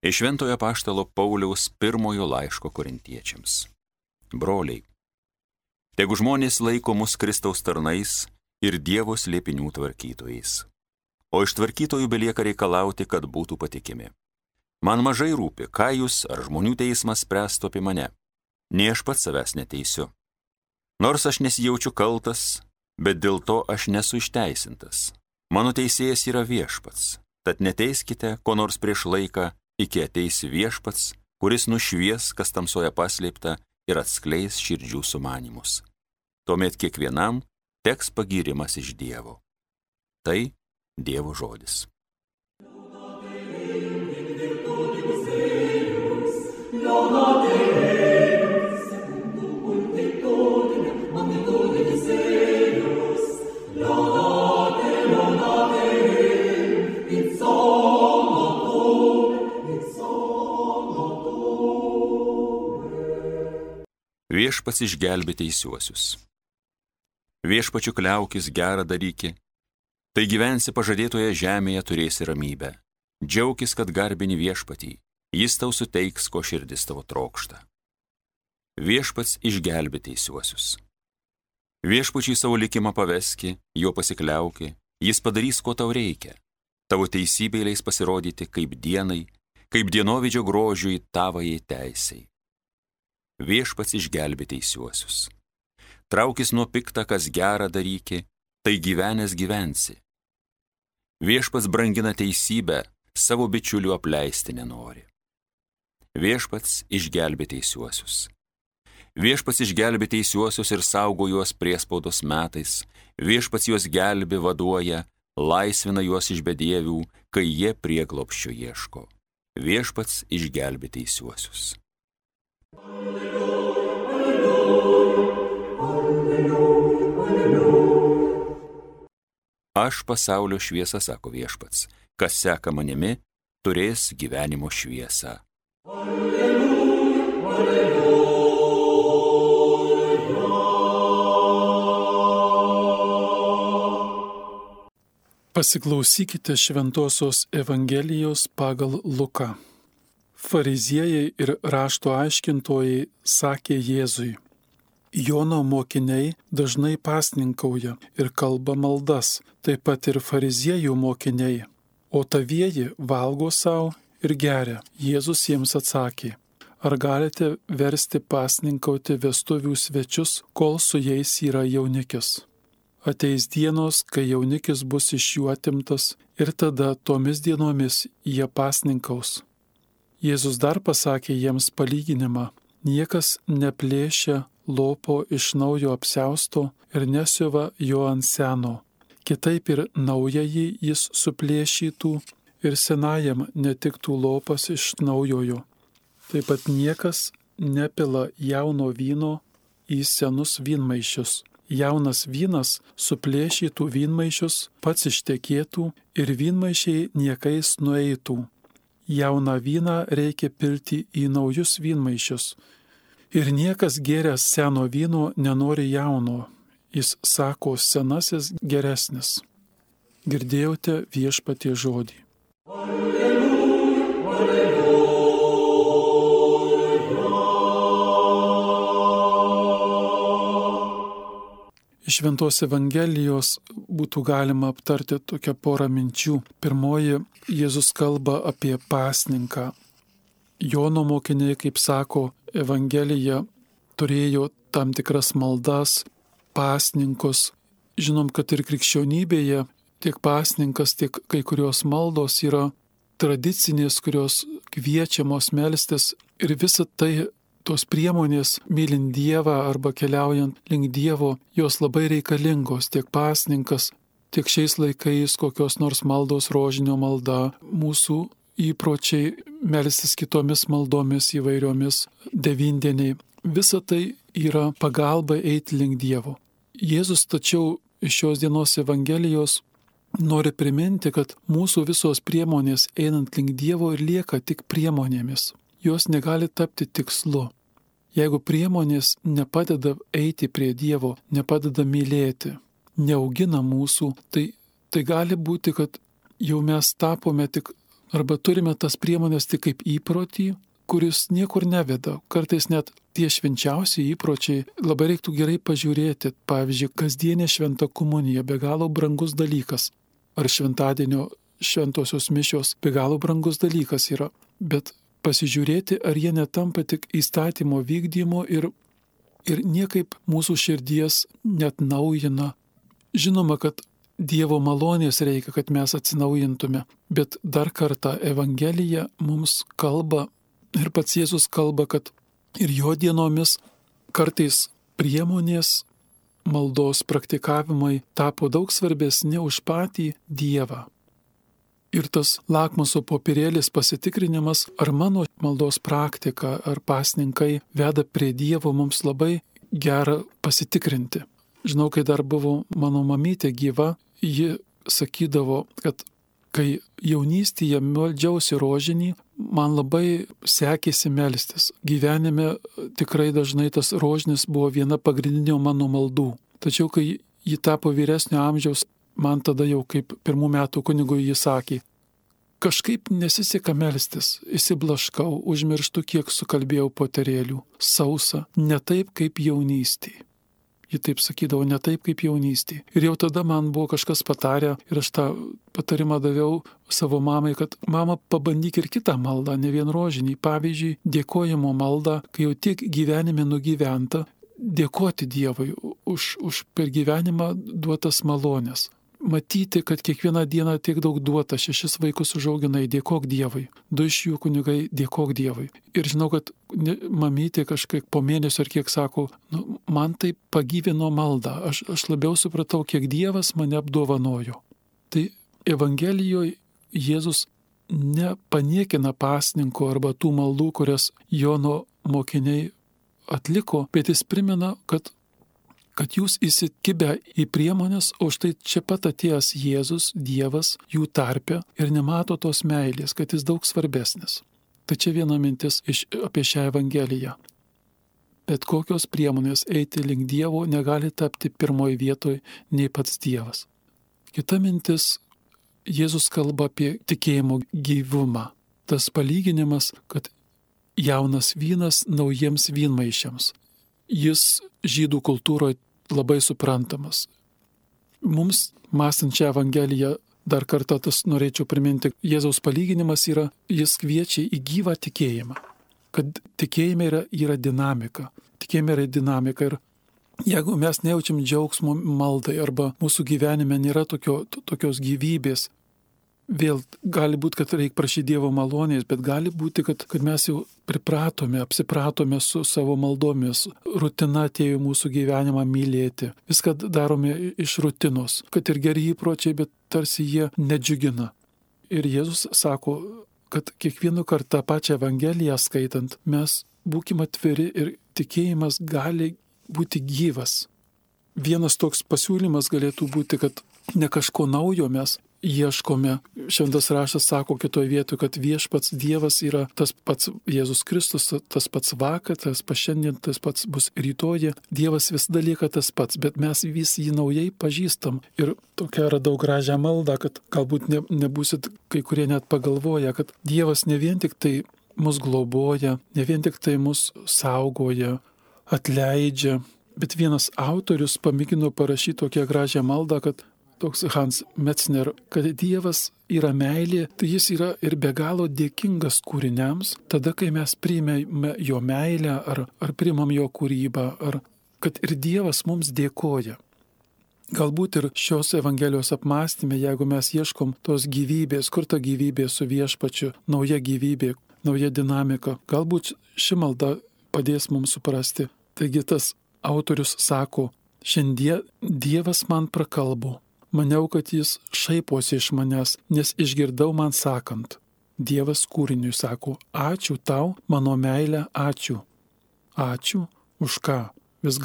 Iš Šventojo apaštalo Pauliaus pirmojo laiško korintiečiams. Broliai, tegu žmonės laiko mus Kristaus tarnais ir Dievo slėpinių tvarkytojais. O iš tvarkytojų belieka reikalauti, kad būtų patikimi. Man mažai rūpi, ką jūs ar žmonių teismas spręstų apie mane. Nei aš pats savęs neteisiu. Nors aš nesijaučiu kaltas, bet dėl to aš nesu išteisintas. Mano teisėjas yra Viešpats, tad neteiskite ko nors prieš laiką, iki ateis Viešpats, kuris nušvies, kas tamsoje paslėpta ir atskleis širdžių sumanymus. Tuomet kiekvienam teks pagyrimas iš Dievo. Tai Dievo žodis. Viešpats išgelbė teisiuosius. Viešpačiu kliaukis, gerą daryki, tai gyvensi pažadėtoje žemėje, turėsi ramybę. Džiaukis, kad garbini Viešpatį, jis tau suteiks, ko širdis tavo trokšta. Viešpats išgelbė teisiuosius. Viešpačiui savo likimą paveski, jo pasikliauki, jis padarys, ko tau reikia. Tavo teisybė leis pasirodyti kaip dienai, kaip dienovidžio grožiui tavajai teisei. Viešpats išgelbė teisiuosius. Traukis nuo pikta, kas gerą daryki, tai gyvenęs gyvensi. Viešpats brangina teisybę, savo bičiulių apleisti nenori. Viešpats išgelbė teisiuosius. Viešpats išgelbė teisiuosius ir saugo juos priespaudos metais. Viešpats juos gelbė, vaduoja, laisvina juos iš bedievių, kai jie prieglobsčio ieško. Viešpats išgelbė teisiuosius. Aš pasaulio šviesa, sako Viešpats, kas seka manimi, turės gyvenimo šviesą. Pasiklausykite Šventosios Evangelijos pagal Luką. Fariziejai ir rašto aiškintojai sakė Jėzui: Jono mokiniai dažnai pasninkauja ir kalba maldas, taip pat ir fariziejų mokiniai, o tavieji valgo savo ir geria. Jėzus jiems atsakė: Ar galite versti pasninkauti vestuvių svečius, kol su jais yra jaunikis? Ateis dienos, kai jaunikis bus iš jų atimtas, ir tada tomis dienomis jie pasninkaus. Jėzus dar pasakė jiems palyginimą: Niekas neplėšia lopo iš naujo apsiausto ir nesiuva jo ant seno. Kitaip ir naująjį jis suplėšytų ir senajam netiktų lopas iš naujojo. Taip pat niekas nepila jauno vyno į senus vynmaišius. Jaunas vynas suplėšytų vynmaišius, pats ištekėtų ir vynmaišiai niekais nueitų. Jauną vyną reikia pilti į naujus vynmaišius. Ir niekas gėręs seno vyno nenori jauno. Jis sako, senasis geresnis. Girdėjote Viešpaties žodį. Iš Šventos Evangelijos būtų galima aptarti tokią porą minčių. Pirmoji, Jėzus kalba apie pasninką. Jono mokiniai, kaip sako Evangelija, turėjo tam tikras maldas, pasninkus. Žinom, kad ir krikščionybėje tiek pasninkas, tiek kai kurios maldos yra tradicinės, kurios kviečiamos melstis, ir visa tai, tos priemonės mylint Dievą arba keliaujant link Dievo, jos labai reikalingos, tiek pasninkas, tiek šiais laikais kokios nors maldos, rožinio malda, mūsų įpročiai melstis kitomis maldomis įvairiomis, devyndieniai. Visa tai yra pagalba eiti link Dievo. Jėzus tačiau iš šios dienos Evangelijos nori priminti, kad mūsų visos priemonės einant link Dievo ir lieka tik priemonėmis. Jos negali tapti tikslu. Jeigu priemonės nepadeda eiti prie Dievo, nepadeda mylėti, neaugina mūsų, tai gali būti, kad jau mes tapome tik Arba turime tas priemonės tik kaip įprotį, kuris niekur neveda. Kartais net tie švenčiausi įpročiai labai reiktų gerai pažiūrėti. Pavyzdžiui, kasdienė šventa komunija be galo brangus dalykas. Ar šventadienio šventosios mišios be galo brangus dalykas yra. Bet pasižiūrėti, ar jie netampa tik įstatymo vykdymo ir niekaip mūsų širdies net naujina. Žinoma, kad Dievo malonės reikia, kad mes atsinaujintume, bet dar kartą Evangelija mums kalba ir pats Jėzus kalba, kad ir jo dienomis kartais priemonės maldos praktikavimai tapo daug svarbesni už patį Dievą. Ir tas lakmuso popierėlis pasitikrinimas, ar mano maldos praktika, ar pasninkai veda prie Dievo, mums labai gera pasitikrinti. Žinau, kai dar buvo mano mamytė gyva, ji sakydavo, kad kai jaunystėje meldžiausi rožinį, man labai sekėsi melstis. Gyvenime tikrai dažnai tas rožinis buvo viena pagrindinių mano maldų. Tačiau, kai ji tapo vyresnio amžiaus, man tada jau kaip 1 metų kunigui ji sakė, kažkaip nesiseka melstis, įsiblaškau, užmirštu, kiek sukalbėjau poterėlių, sausa, ne taip kaip jaunystėje. Ji taip sakydavo, ne taip kaip jaunystėje. Ir jau tada man buvo kažkas patarę ir aš tą patarimą daviau savo mamai, kad mama, pabandyk ir kitą maldą, ne vien rožinį. Pavyzdžiui, dėkojimo maldą, kai jau tiek gyvenime nugyventa, dėkoti Dievui už per gyvenimą duotas malonės. Matyti, kad kiekvieną dieną tiek daug duota, 6 vaikus užauginai, dėkok Dievui. 2 iš jų kunigai, dėkok Dievui. Ir žinau, kad mamytė kažkaip po mėnesio ar kiek sako, man tai pagyvino maldą, aš labiau supratau, kiek Dievas mane apdovanojo. Tai Evangelijoje Jėzus nepaniekina pasninko arba tų maldų, kurias Jono mokiniai atliko, bet jis primena, kad jūs įsikibę į priemonės, o štai čia pat atėjęs Jėzus, Dievas, jų tarpe ir nemato tos meilės, kad jis daug svarbesnis. Tai čia viena mintis apie šią Evangeliją. Bet kokios priemonės eiti link Dievo negali tapti pirmoje vietoje nei pats Dievas. Kita mintis, Jėzus kalba apie tikėjimo gyvumą. Tas palyginimas, kad jaunas vynas naujiems vynmaišiams. Jis žydų kultūroje labai suprantamas. Mums, mąstant šią Evangeliją, dar kartą tas norėčiau priminti, Jėzaus palyginimas yra, jis kviečia į gyvą tikėjimą. Kad tikėjime yra dinamika. Tikėjime yra dinamika ir jeigu mes nejaučiam džiaugsmo maldai arba mūsų gyvenime nėra tokios gyvybės, vėl gali būti, kad reikia prašyti Dievo malonės, bet gali būti, kad mes jau apsipratome su savo maldomis. Rutina atėjo mūsų gyvenimą mylėti. Viską darome iš rutinos, kad ir geri įpročiai, bet tarsi jie nedžiugina. Ir Jėzus sako, kad kiekvieną kartą pačią Evangeliją skaitant, mes būkime atviri ir tikėjimas gali būti gyvas. Vienas toks pasiūlymas galėtų būti, kad ne kažko naujo mes ieškome. Šventas raštas sako kitoje vietoje, kad viešpats Dievas yra tas pats Jėzus Kristus, tas pats vakar, tas pats šiandien, tas pats bus rytoj. Dievas visada lieka tas pats, bet mes vis jį naujai pažįstam. Ir tokia radau gražią maldą, kad galbūt nebūsit kai kurie net pagalvoja, kad Dievas ne vien tik tai mus globoja, ne vien tik tai mus saugoja, atleidžia, bet vienas autorius pamėgino parašyti tokią gražią maldą, kad toks Hans Metzner, kad Dievas yra meilė, tai jis yra ir be galo dėkingas kūriniams, tada, kai mes priimame jo meilę ar priimam jo kūrybą, ar kad ir Dievas mums dėkoja. Galbūt ir šios Evangelijos apmąstymė, jeigu mes ieškom tos gyvybės, kur ta gyvybė su viešpačiu, nauja gyvybė, nauja dinamika, galbūt ši malda padės mums suprasti. Taigi tas autorius sako, šiandien Dievas man prakalbo. Maniau, kad jis šaiposi iš manęs, nes išgirdau man sakant. Dievas kūriniui sako, ačiū tau, mano meilė, ačiū. Ačiū, už ką? Vis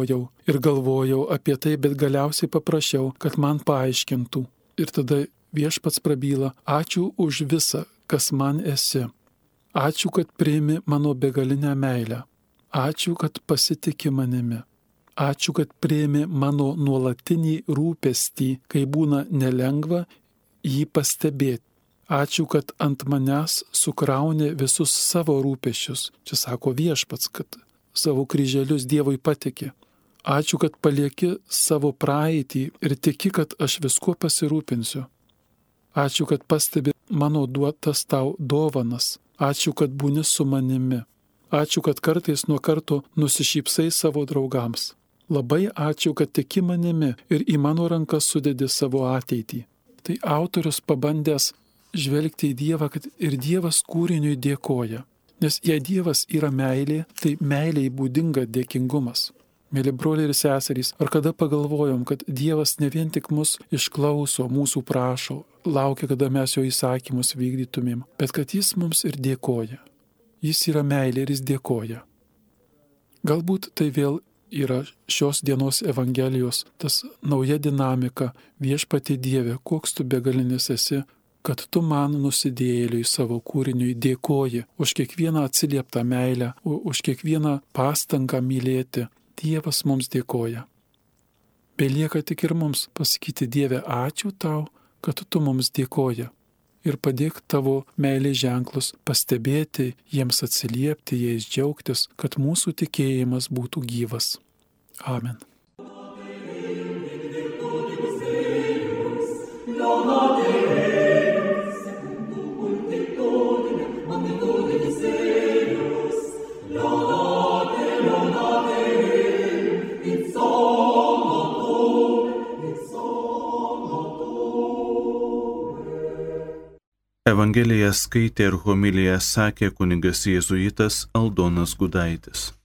galvojau apie tai, bet galiausiai paprašiau, kad man paaiškintų. Ir tada viešpats prabyla, ačiū už visą, kas man esi. Ačiū, kad priimi mano begalinę meilę. Ačiū, kad pasitiki manimi. Ačiū, kad priimi mano nuolatinį rūpestį, kai būna nelengva jį pastebėti. Ačiū, kad ant manęs sukrauni visus savo rūpesčius. Čia sako Viešpats, kad savo kryželius Dievui patikė. Ačiū, kad palieki savo praeitį ir tiki, kad aš viskuo pasirūpinsiu. Ačiū, kad pastebi mano duotas tau dovanas. Ačiū, kad būni su manimi. Ačiū, kad kartais nuo karto nusišypsai savo draugams. Labai ačiū, kad tiki manimi ir į mano rankas sudedi savo ateitį. Tai autorius pabandęs žvelgti į Dievą, kad ir Dievas kūriniui dėkoja. Nes jei Dievas yra meilė, tai meiliai būdinga dėkingumas. Mėly broliai ir seserys, ar kada pagalvojom, kad Dievas ne vien tik mus išklauso, mūsų prašo, laukia, kada mes jo įsakymus vykdytumėm, bet kad jis mums ir dėkoja. Jis yra meilė ir jis dėkoja. Galbūt tai vėl yra šios dienos Evangelijos, tas nauja dinamika, Viešpatie Dieve, koks tu begalinis esi, kad tu man nusidėjėliui savo kūriniui dėkoji už kiekvieną atsilieptą meilę, už kiekvieną pastangą mylėti. Dievas mums dėkoja. Belieka tik ir mums pasakyti Dieve, ačiū tau, kad tu mums dėkoja. Ir padėk tavo meilės ženklus pastebėti, jiems atsiliepti, jais džiaugtis, kad mūsų tikėjimas būtų gyvas. Amen. Evangeliją skaitė ir homiliją sakė kunigas jėzuitas Aldonas Gudaitis.